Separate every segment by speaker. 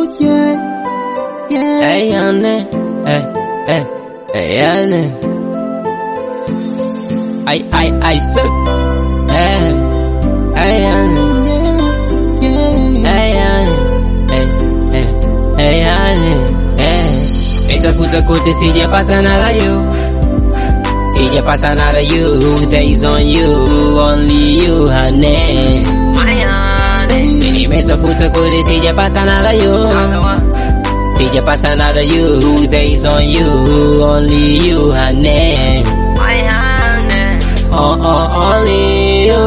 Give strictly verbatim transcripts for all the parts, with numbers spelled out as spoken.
Speaker 1: yeah, yeah.
Speaker 2: Hey, Anne, hey, hey, hey, Anne. I, I, I, so, hey, hey, Anne. Hey, Anne, hey, hey, hey, Anne, hey. Nitafuta kote sijapata nada you, sijapata nada you, days on you, only you, honey. My honey. Nimetafuta kote sijapata nada you, sijapata nada you, days on you, only you, honey. My honey. Oh, oh, only you,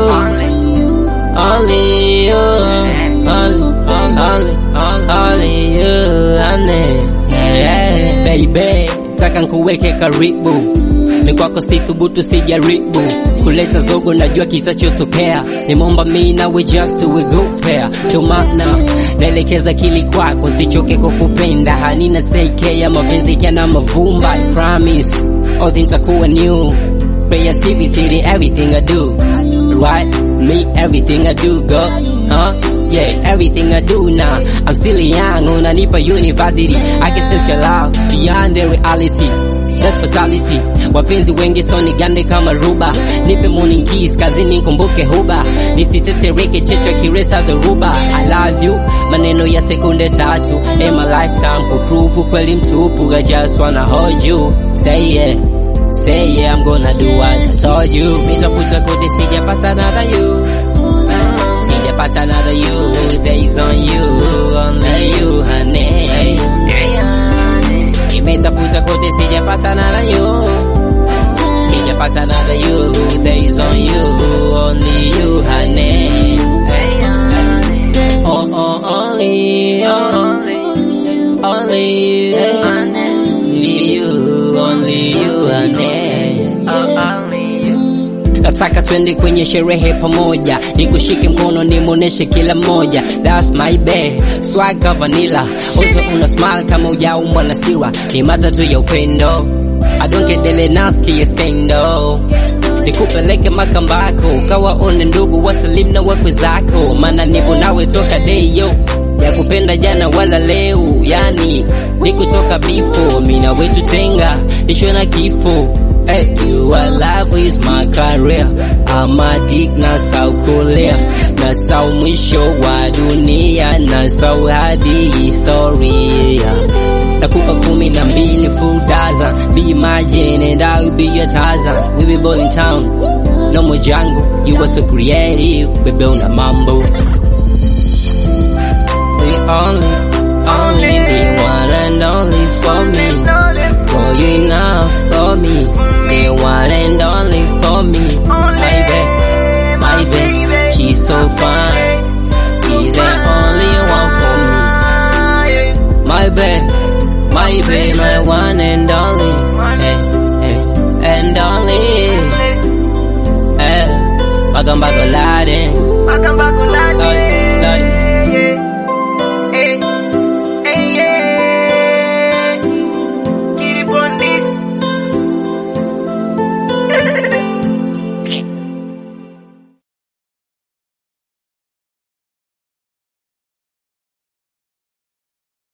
Speaker 2: only you, only, only, only, only you, honey. Yeah, baby, taka nkuweke karibu, ni kwako sithubutu sijaribu kuleta zogo, najua kisachotokea, nimeomba mimi nawe just to we go pair. Ndio maana naelekeza kili kwako, nsichoke kukupenda, hanina take care, mapenzi yana mavumba. I promise all things are cool and new, creativity in everything I do, right? Me, everything I do, go, huh? Yeah, everything I do now. I'm still young, unanipa university. I can sense your love beyond the reality. That's fatality. Wapenzi wengi so nigande kama ruba, nipe morning kiss kazini nikumbuke huba, nisitetereke checha kiresa the ruba. I love you, maneno ya sekunde tatu in my lifetime kuprove kweli mtupu. I just wanna hold you, say yeah, say yeah, I'm gonna do as I told you. Nitafuta kote sijapata nada you, sijapata nada you, days on you, only you, honey. Nimetafuta kote sijapata nada you, sijapata nada you, days on you, only you, honey. Oh, oh, only you, only you, only you, only you, honey. Nataka twende kwenye sherehe pamoja, nikushike mkono nimuoneshe kila moja. That's my bed, swag vanilla. Also una smile kama ujaumbwa na sira, ni matatu ya upendo. I don't get dele nasty ya stendo, nikupeleke makambako, ukawaone ndugu wasalim na wakwe zako. Mana nipo nawe toka day yo, ya kupenda jana wala leo. Yani nikutoka before, mina wetu tenga, nisho na kifo. Hey, you are love is my career, I'm addict na sau kulea, na sau mwisho wa dunia, na sau hadi historia. Nakupa kumi na mbili full dozen, be my Jane and I will be your Tarzan. We be ball in town, no more jungle, you are so creative, baby una mambo. We only, only the one and only for me, girl you enough for me. The one and only for me, my babe, my babe, she's so fine. She's the only one for me, my babe, my babe, my one and only, eh, eh, and only, eh, bago bago laden.